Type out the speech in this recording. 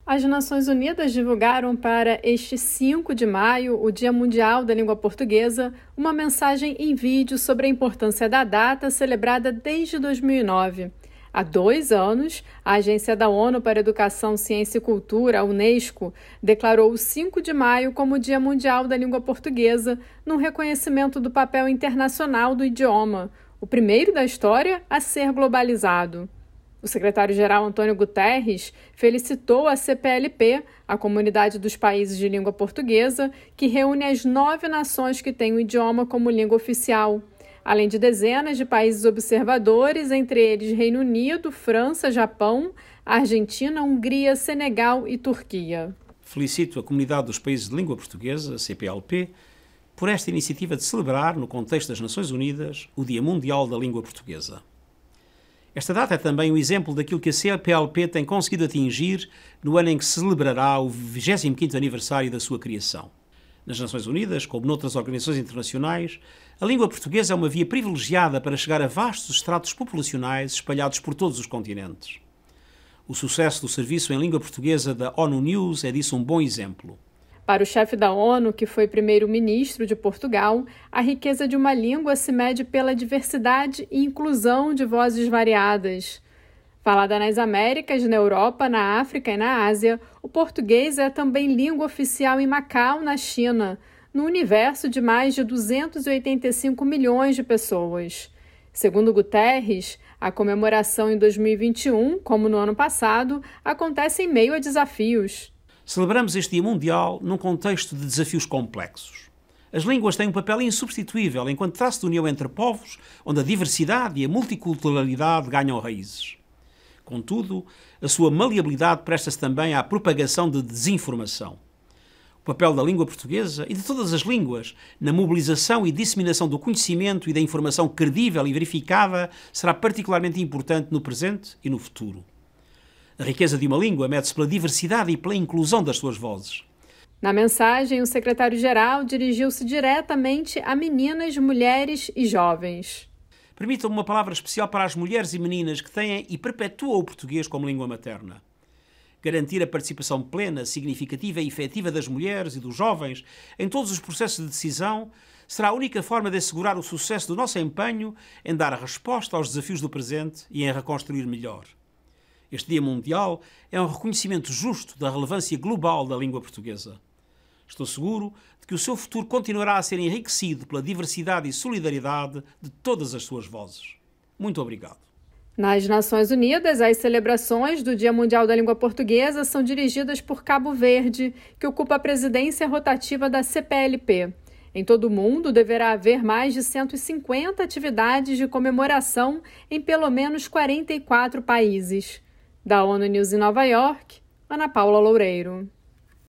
As Nações Unidas divulgaram para este 5 de maio, o Dia Mundial da Língua Portuguesa, uma mensagem em vídeo sobre a importância da data celebrada desde 2009. Há 2 anos, a Agência da ONU para a Educação, Ciência e Cultura, a Unesco, declarou o 5 de maio como o Dia Mundial da Língua Portuguesa, num reconhecimento do papel internacional do idioma, o primeiro da história a ser globalizado. O secretário-geral Antônio Guterres felicitou a CPLP, a Comunidade dos Países de Língua Portuguesa, que reúne as 9 nações que têm o idioma como língua oficial, além de dezenas de países observadores, entre eles Reino Unido, França, Japão, Argentina, Hungria, Senegal e Turquia. Felicito a Comunidade dos Países de Língua Portuguesa, CPLP, por esta iniciativa de celebrar, no contexto das Nações Unidas, o Dia Mundial da Língua Portuguesa. Esta data é também um exemplo daquilo que a CPLP tem conseguido atingir no ano em que se celebrará o 25º aniversário da sua criação. Nas Nações Unidas, como noutras organizações internacionais, a língua portuguesa é uma via privilegiada para chegar a vastos estratos populacionais espalhados por todos os continentes. O sucesso do serviço em língua portuguesa da ONU News é disso um bom exemplo. Para o chefe da ONU, que foi primeiro-ministro de Portugal, a riqueza de uma língua se mede pela diversidade e inclusão de vozes variadas. Falada nas Américas, na Europa, na África e na Ásia, o português é também língua oficial em Macau, na China, no universo de mais de 285 milhões de pessoas. Segundo Guterres, a comemoração em 2021, como no ano passado, acontece em meio a desafios. Celebramos este Dia Mundial num contexto de desafios complexos. As línguas têm um papel insubstituível enquanto traço de união entre povos, onde a diversidade e a multiculturalidade ganham raízes. Contudo, a sua maleabilidade presta-se também à propagação de desinformação. O papel da língua portuguesa e de todas as línguas na mobilização e disseminação do conhecimento e da informação credível e verificada será particularmente importante no presente e no futuro. A riqueza de uma língua mede-se pela diversidade e pela inclusão das suas vozes. Na mensagem, o secretário-geral dirigiu-se diretamente a meninas, mulheres e jovens. Permitam-me uma palavra especial para as mulheres e meninas que têm e perpetuam o português como língua materna. Garantir a participação plena, significativa e efetiva das mulheres e dos jovens em todos os processos de decisão será a única forma de assegurar o sucesso do nosso empenho em dar a resposta aos desafios do presente e em reconstruir melhor. Este Dia Mundial é um reconhecimento justo da relevância global da língua portuguesa. Estou seguro de que o seu futuro continuará a ser enriquecido pela diversidade e solidariedade de todas as suas vozes. Muito obrigado. Nas Nações Unidas, as celebrações do Dia Mundial da Língua Portuguesa são dirigidas por Cabo Verde, que ocupa a presidência rotativa da CPLP. Em todo o mundo, deverá haver mais de 150 atividades de comemoração em pelo menos 44 países. Da ONU News em Nova York, Ana Paula Loureiro.